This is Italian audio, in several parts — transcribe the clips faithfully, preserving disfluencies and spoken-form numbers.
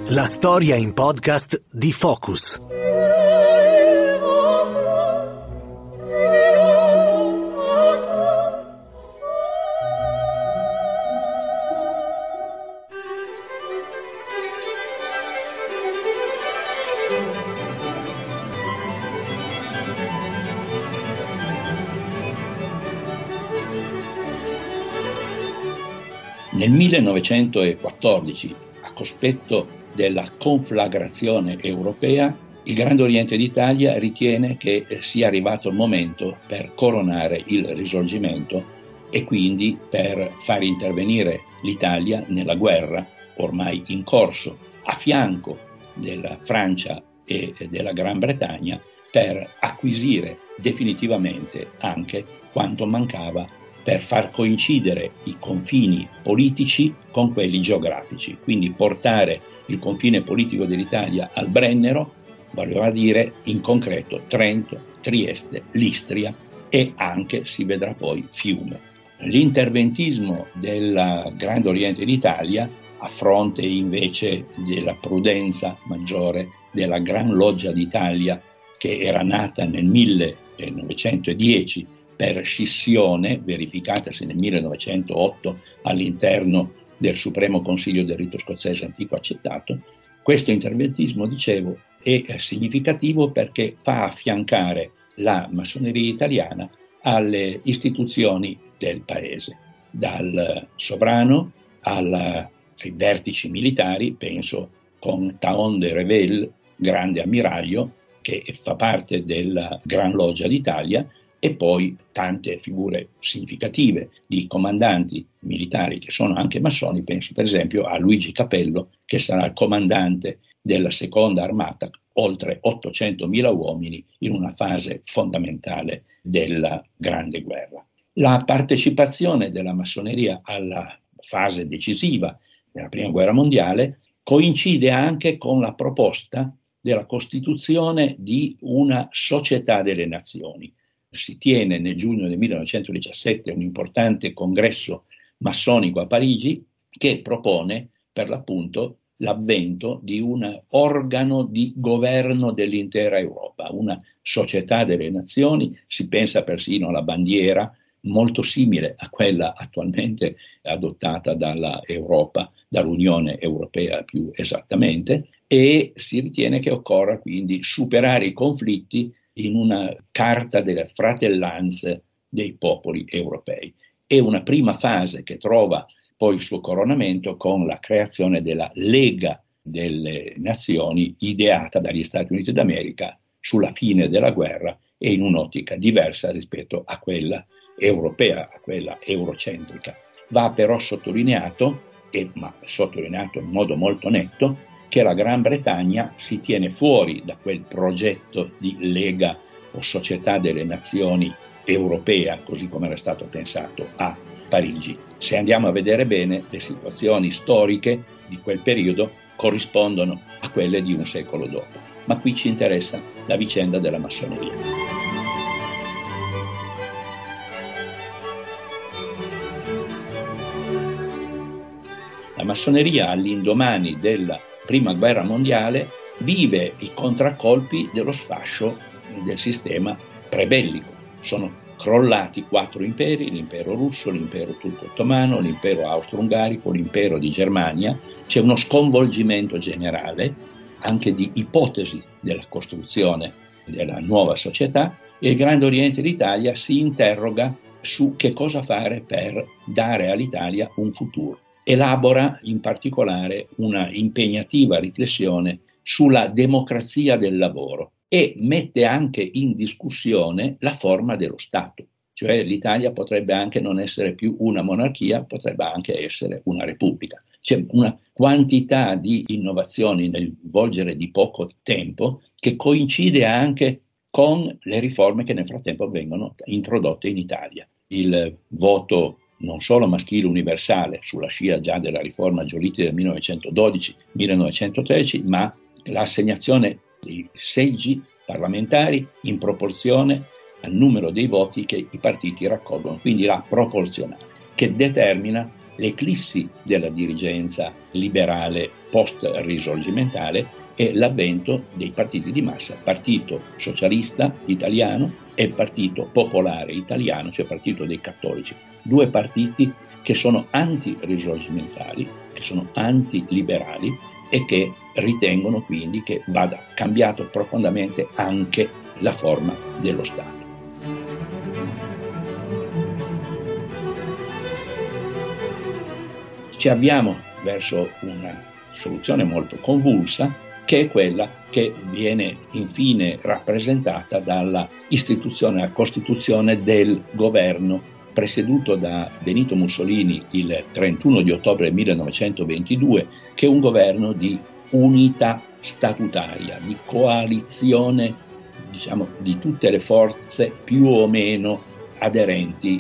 La storia in podcast di Focus. Nel millenovecentoquattordici, a cospetto della conflagrazione europea, il Grande Oriente d'Italia ritiene che sia arrivato il momento per coronare il Risorgimento e quindi per far intervenire l'Italia nella guerra ormai in corso, a fianco della Francia e della Gran Bretagna, per acquisire definitivamente anche quanto mancava per far coincidere i confini politici con quelli geografici, quindi portare il confine politico dell'Italia al Brennero, voleva dire in concreto Trento, Trieste, l'Istria e anche, si vedrà poi, Fiume. L'interventismo del Grande Oriente d'Italia, a fronte invece della prudenza maggiore della Gran Loggia d'Italia, che era nata nel millenovecentodieci per scissione, verificatasi nel millenovecentootto all'interno del Supremo Consiglio del Rito Scozzese Antico Accettato, questo interventismo, dicevo, è significativo perché fa affiancare la massoneria italiana alle istituzioni del paese, dal sovrano alla, ai vertici militari, penso con Thaon de Revel, grande ammiraglio, che fa parte della Gran Loggia d'Italia, e poi tante figure significative di comandanti militari che sono anche massoni, penso per esempio a Luigi Capello, che sarà il comandante della seconda armata, oltre ottocentomila uomini in una fase fondamentale della Grande Guerra. La partecipazione della massoneria alla fase decisiva della Prima Guerra Mondiale coincide anche con la proposta della costituzione di una società delle nazioni. Si tiene nel giugno del millenovecentodiciassette un importante congresso massonico a Parigi che propone per l'appunto l'avvento di un organo di governo dell'intera Europa, una società delle nazioni. Si pensa persino alla bandiera molto simile a quella attualmente adottata dalla Europa, dall'Unione Europea più esattamente, e si ritiene che occorra quindi superare i conflitti in una carta delle fratellanze dei popoli europei. È una prima fase che trova poi il suo coronamento con la creazione della Lega delle Nazioni, ideata dagli Stati Uniti d'America sulla fine della guerra e in un'ottica diversa rispetto a quella europea, a quella eurocentrica. Va però sottolineato, e, ma sottolineato in modo molto netto, che la Gran Bretagna si tiene fuori da quel progetto di Lega o Società delle Nazioni europea, così come era stato pensato a Parigi. Se andiamo a vedere bene, le situazioni storiche di quel periodo corrispondono a quelle di un secolo dopo. Ma qui ci interessa la vicenda della massoneria. La massoneria, all'indomani della Prima Guerra Mondiale, vive i contraccolpi dello sfascio del sistema prebellico. Sono crollati quattro imperi: l'impero russo, l'impero turco-ottomano, l'impero austro-ungarico, l'impero di Germania. C'è uno sconvolgimento generale, anche di ipotesi della costruzione della nuova società, e il Grande Oriente d'Italia si interroga su che cosa fare per dare all'Italia un futuro. Elabora in particolare una impegnativa riflessione sulla democrazia del lavoro e mette anche in discussione la forma dello Stato, cioè l'Italia potrebbe anche non essere più una monarchia, potrebbe anche essere una repubblica. C'è una quantità di innovazioni nel volgere di poco tempo che coincide anche con le riforme che nel frattempo vengono introdotte in Italia. Il voto non solo maschile universale, sulla scia già della riforma Giolitti del millenovecentododici millenovecentotredici, ma l'assegnazione dei seggi parlamentari in proporzione al numero dei voti che i partiti raccolgono, quindi la proporzionale, che determina l'eclissi della dirigenza liberale post-risorgimentale e l'avvento dei partiti di massa, Partito Socialista Italiano e Partito Popolare Italiano, cioè Partito dei Cattolici, due partiti che sono anti-risorgimentali, che sono anti-liberali e che ritengono quindi che vada cambiato profondamente anche la forma dello Stato. Ci abbiamo verso una soluzione molto convulsa, che è quella che viene infine rappresentata dalla istituzione, la costituzione del governo presieduto da Benito Mussolini il trentuno di ottobre millenovecentoventidue, che è un governo di unità statutaria, di coalizione, diciamo, di tutte le forze più o meno aderenti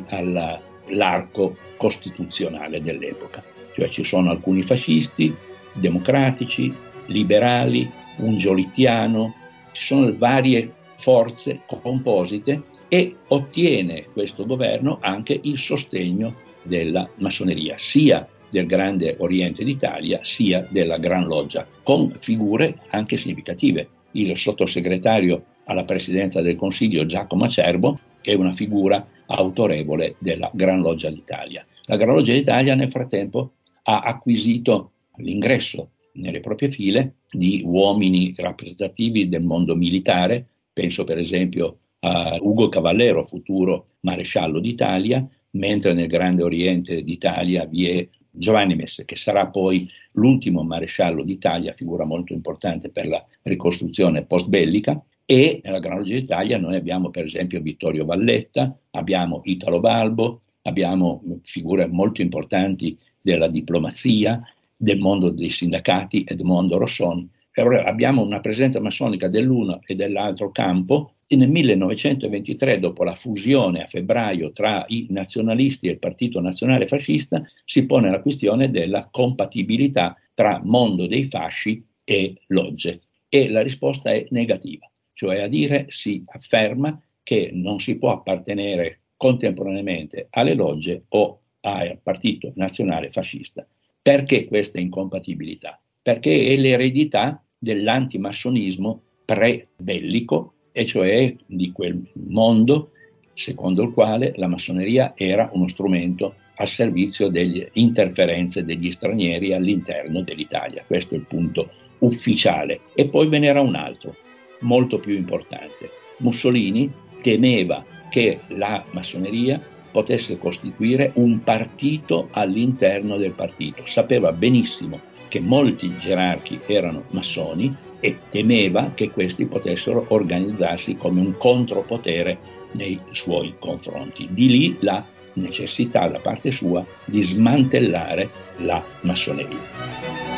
all'arco costituzionale dell'epoca. Cioè ci sono alcuni fascisti, democratici, liberali, un giolittiano, ci sono varie forze composite e ottiene questo governo anche il sostegno della massoneria, sia del Grande Oriente d'Italia sia della Gran Loggia, con figure anche significative. Il sottosegretario alla presidenza del Consiglio Giacomo Acerbo è una figura autorevole della Gran Loggia d'Italia. La Gran Loggia d'Italia nel frattempo ha acquisito l'ingresso nelle proprie file di uomini rappresentativi del mondo militare, penso per esempio a Ugo Cavallero, futuro maresciallo d'Italia, mentre nel Grande Oriente d'Italia vi è Giovanni Messe, che sarà poi l'ultimo maresciallo d'Italia, figura molto importante per la ricostruzione post-bellica, e nella Gran Loggia d'Italia noi abbiamo per esempio Vittorio Valletta, abbiamo Italo Balbo, abbiamo figure molto importanti della diplomazia, del mondo dei sindacati, Edmondo Rosson. Allora abbiamo una presenza massonica dell'uno e dell'altro campo e nel millenovecentoventitré, dopo la fusione a febbraio tra i nazionalisti e il Partito Nazionale Fascista, si pone la questione della compatibilità tra mondo dei fasci e logge e la risposta è negativa, cioè a dire si afferma che non si può appartenere contemporaneamente alle logge o al Partito Nazionale Fascista. Perché questa incompatibilità? Perché è l'eredità dell'antimassonismo pre-bellico, e cioè di quel mondo secondo il quale la massoneria era uno strumento al servizio delle interferenze degli stranieri all'interno dell'Italia. Questo è il punto ufficiale. E poi ve n'era un altro, molto più importante. Mussolini temeva che la massoneria potesse costituire un partito all'interno del partito. Sapeva benissimo che molti gerarchi erano massoni e temeva che questi potessero organizzarsi come un contropotere nei suoi confronti. Di lì la necessità da parte sua di smantellare la massoneria.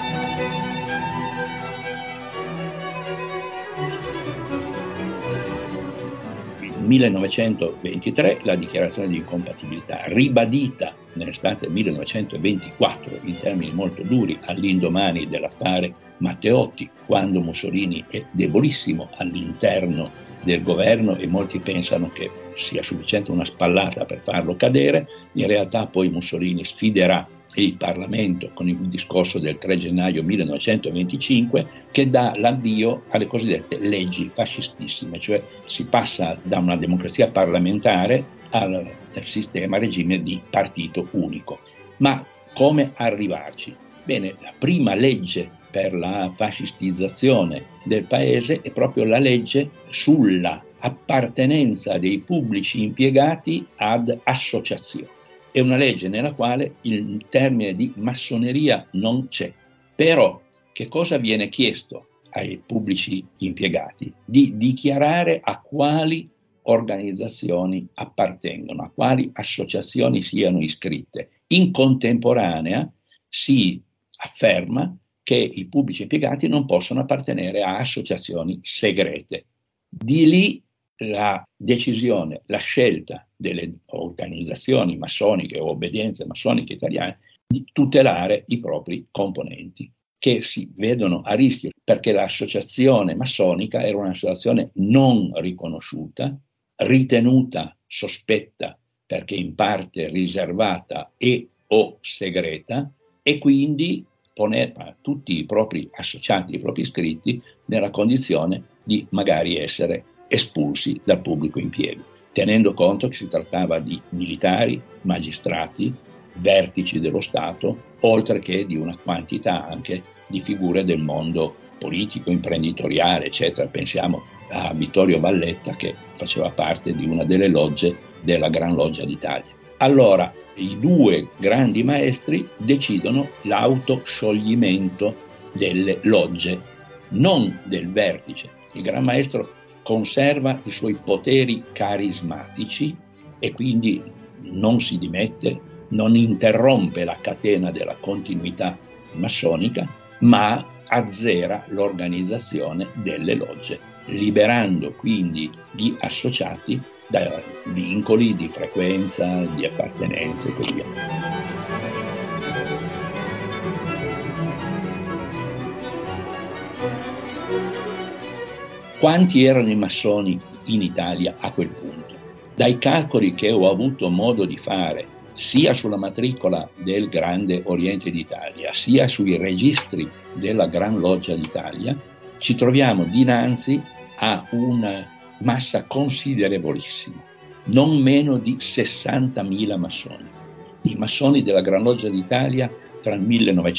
millenovecentoventitré la dichiarazione di incompatibilità, ribadita nell'estate millenovecentoventiquattro in termini molto duri all'indomani dell'affare Matteotti, quando Mussolini è debolissimo all'interno del governo e molti pensano che sia sufficiente una spallata per farlo cadere. In realtà poi Mussolini sfiderà il Parlamento con il discorso del tre gennaio millenovecentoventicinque che dà l'avvio alle cosiddette leggi fascistissime, cioè si passa da una democrazia parlamentare al, al sistema regime di partito unico. Ma come arrivarci? Bene, la prima legge per la fascistizzazione del paese è proprio la legge sulla appartenenza dei pubblici impiegati ad associazioni. È una legge nella quale il termine di massoneria non c'è. Però che cosa viene chiesto ai pubblici impiegati? Di dichiarare a quali organizzazioni appartengono, a quali associazioni siano iscritte. In contemporanea si afferma che i pubblici impiegati non possono appartenere a associazioni segrete. Di lì la decisione, la scelta delle organizzazioni massoniche o obbedienze massoniche italiane di tutelare i propri componenti, che si vedono a rischio perché l'associazione massonica era un'associazione non riconosciuta, ritenuta sospetta perché in parte riservata e o segreta, e quindi poneva tutti i propri associati, i propri iscritti, nella condizione di magari essere espulsi dal pubblico impiego, tenendo conto che si trattava di militari, magistrati, vertici dello Stato, oltre che di una quantità anche di figure del mondo politico, imprenditoriale, eccetera. Pensiamo a Vittorio Valletta, che faceva parte di una delle logge della Gran Loggia d'Italia. Allora, i due grandi maestri decidono l'autoscioglimento delle logge, non del vertice. Il Gran Maestro conserva i suoi poteri carismatici e quindi non si dimette, non interrompe la catena della continuità massonica, ma azzera l'organizzazione delle logge, liberando quindi gli associati da vincoli di frequenza, di appartenenza e così via. Quanti erano i massoni in Italia a quel punto? Dai calcoli che ho avuto modo di fare sia sulla matricola del Grande Oriente d'Italia, sia sui registri della Gran Loggia d'Italia, ci troviamo dinanzi a una massa considerevolissima, non meno di sessantamila massoni. I massoni della Gran Loggia d'Italia tra il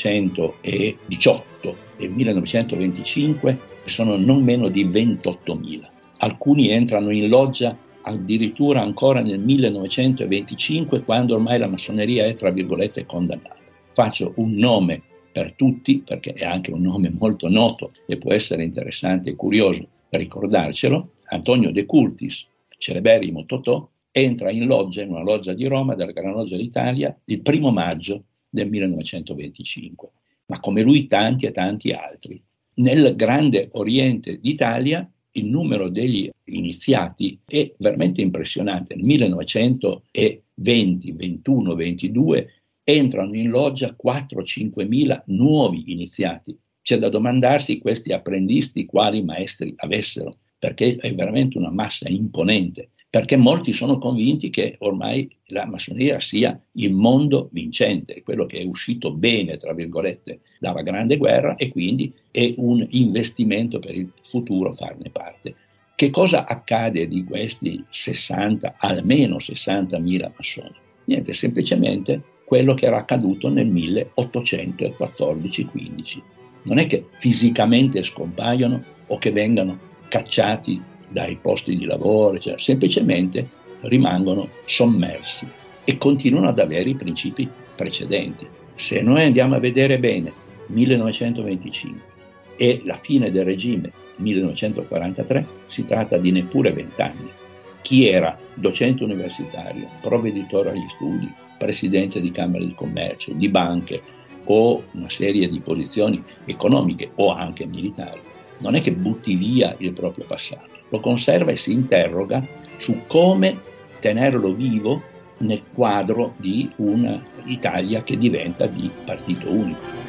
millenovecentodiciotto e il millenovecentoventicinque sono non meno di ventottomila. Alcuni entrano in loggia addirittura ancora nel millenovecentoventicinque, quando ormai la massoneria è, tra virgolette, condannata. Faccio un nome per tutti, perché è anche un nome molto noto e può essere interessante e curioso ricordarcelo. Antonio De Curtis, celeberrimo Totò, entra in loggia, in una loggia di Roma, della Gran Loggia d'Italia, il primo maggio del millenovecentoventicinque, ma come lui tanti e tanti altri. Nel Grande Oriente d'Italia il numero degli iniziati è veramente impressionante. Nel millenovecentoventi, ventuno, ventidue entrano in loggia quattro cinque mila nuovi iniziati. C'è da domandarsi questi apprendisti quali maestri avessero, perché è veramente una massa imponente, perché molti sono convinti che ormai la massoneria sia il mondo vincente, quello che è uscito bene, tra virgolette, dalla Grande Guerra, e quindi è un investimento per il futuro farne parte. Che cosa accade di questi sessanta, almeno sessantamila massoni? Niente, semplicemente quello che era accaduto nel milleottocentoquattordici quindici. Non è che fisicamente scompaiono o che vengano cacciati dai posti di lavoro, cioè, semplicemente rimangono sommersi e continuano ad avere i principi precedenti. Se noi andiamo a vedere bene millenovecentoventicinque e la fine del regime millenovecentoquarantatré, si tratta di neppure vent'anni. Chi era docente universitario, provveditore agli studi, presidente di camere di commercio, di banche o una serie di posizioni economiche o anche militari, non è che butti via il proprio passato, lo conserva e si interroga su come tenerlo vivo nel quadro di un'Italia che diventa di partito unico.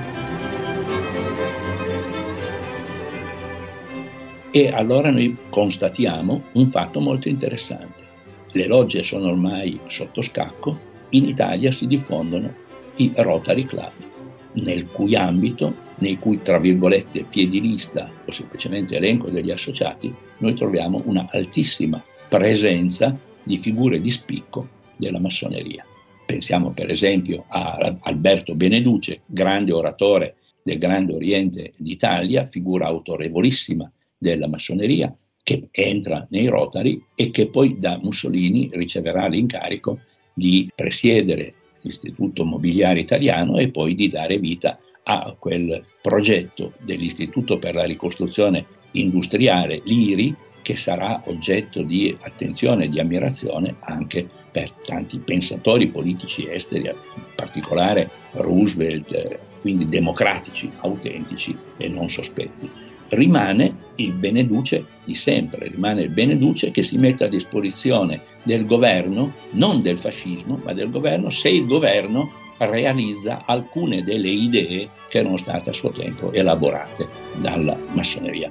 E allora noi constatiamo un fatto molto interessante. Le logge sono ormai sotto scacco, in Italia si diffondono i Rotary Club, nel cui ambito, nei cui, tra virgolette, piedi lista o semplicemente elenco degli associati, noi troviamo una altissima presenza di figure di spicco della massoneria. Pensiamo per esempio a Alberto Beneduce, grande oratore del Grande Oriente d'Italia, figura autorevolissima della massoneria, che entra nei Rotary e che poi da Mussolini riceverà l'incarico di presiedere l'Istituto Mobiliare Italiano e poi di dare vita a quel progetto dell'Istituto per la Ricostruzione Industriale, l'I R I, che sarà oggetto di attenzione e di ammirazione anche per tanti pensatori politici esteri, in particolare Roosevelt, quindi democratici, autentici e non sospetti. Rimane il Beneduce di sempre, rimane il Beneduce che si mette a disposizione del governo, non del fascismo, ma del governo, se il governo realizza alcune delle idee che erano state a suo tempo elaborate dalla massoneria.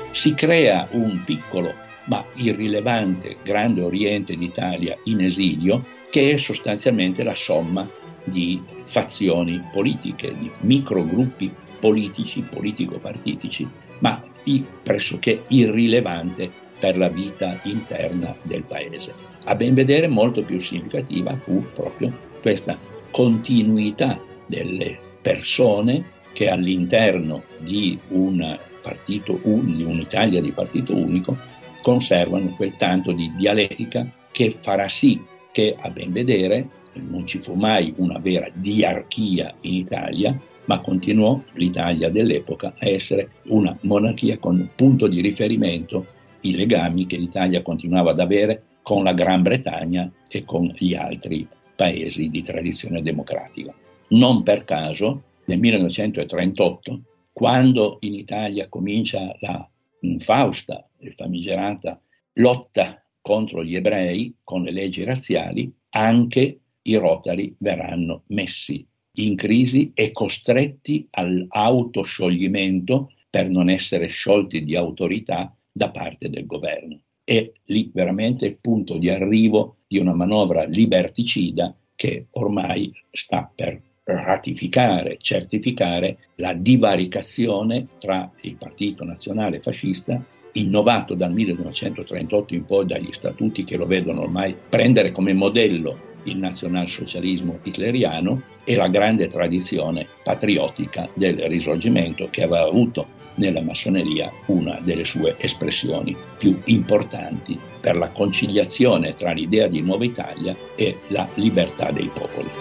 Si crea un piccolo ma irrilevante Grande Oriente d'Italia in esilio, che è sostanzialmente la somma di fazioni politiche, di microgruppi politici, politico-partitici, ma pressoché irrilevante per la vita interna del paese. A ben vedere molto più significativa fu proprio questa continuità delle persone che all'interno di un partito, di un'Italia di partito unico, conservano quel tanto di dialettica che farà sì che, a ben vedere, non ci fu mai una vera diarchia in Italia, ma continuò l'Italia dell'epoca a essere una monarchia con punto di riferimento i legami che l'Italia continuava ad avere con la Gran Bretagna e con gli altri paesi di tradizione democratica. Non per caso, nel millenovecentotrentotto, quando in Italia comincia la infausta e famigerata lotta contro gli ebrei con le leggi razziali, anche i Rotary verranno messi in crisi e costretti all'autoscioglimento per non essere sciolti di autorità da parte del governo. È lì veramente il punto di arrivo di una manovra liberticida che ormai sta per ratificare, certificare la divaricazione tra il Partito Nazionale Fascista, innovato dal millenovecentotrentotto in poi dagli statuti che lo vedono ormai prendere come modello il nazionalsocialismo hitleriano, e la grande tradizione patriottica del Risorgimento, che aveva avuto nella massoneria una delle sue espressioni più importanti per la conciliazione tra l'idea di Nuova Italia e la libertà dei popoli.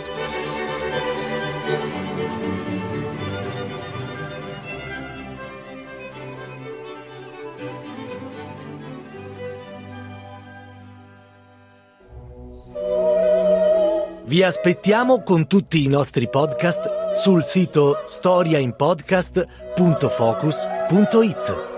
Vi aspettiamo con tutti i nostri podcast sul sito storia in podcast punto focus punto it.